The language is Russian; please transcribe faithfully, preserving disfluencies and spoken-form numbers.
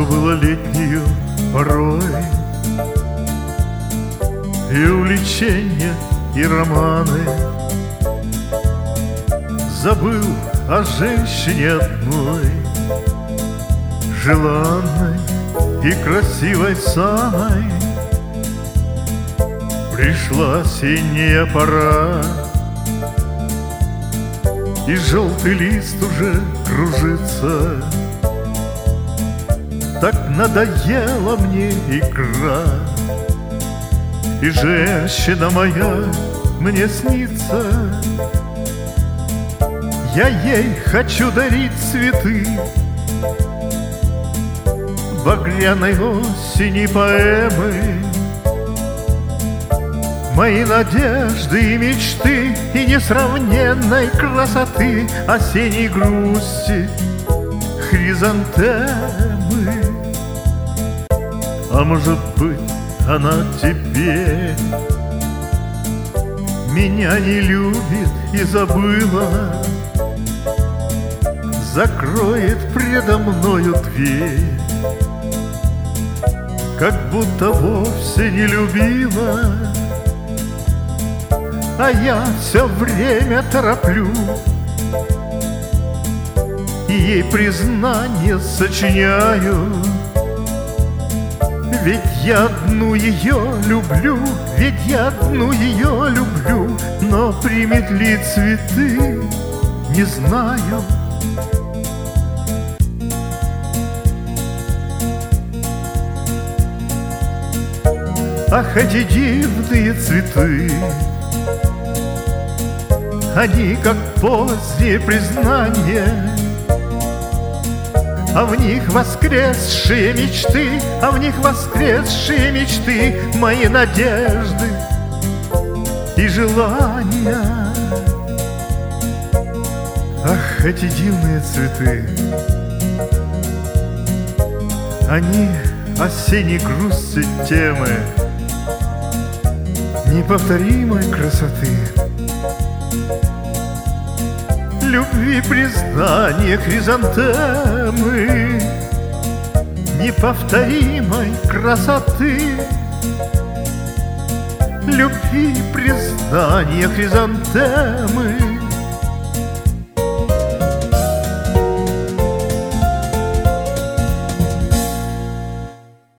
было летнюю порой, и увлечения, и романы. Забыл о женщине одной, желанной и красивой самой. Пришла осенняя пора, и желтый лист уже кружится. Так надоела мне игра, и женщина моя мне снится. Я ей хочу дарить цветы, багряной осени поэмы, мои надежды и мечты, и несравненной красоты осенней грусти хризантемы. А может быть, она теперь меня не любит и забыла, закроет предо мною дверь, как будто вовсе не любила. А я все время тороплю и ей признание сочиняю. Ведь я одну ее люблю, ведь я одну ее люблю, но примет ли цветы, не знаю. Ах, эти дивные цветы, они как позднее признание, а в них воскресшие мечты, а в них воскресшие мечты, мои надежды и желания. Ах, эти дивные цветы, они осенней грусти темы, неповторимой красоты, любви признание хризантемы, неповторимой красоты, любви признание хризантемы.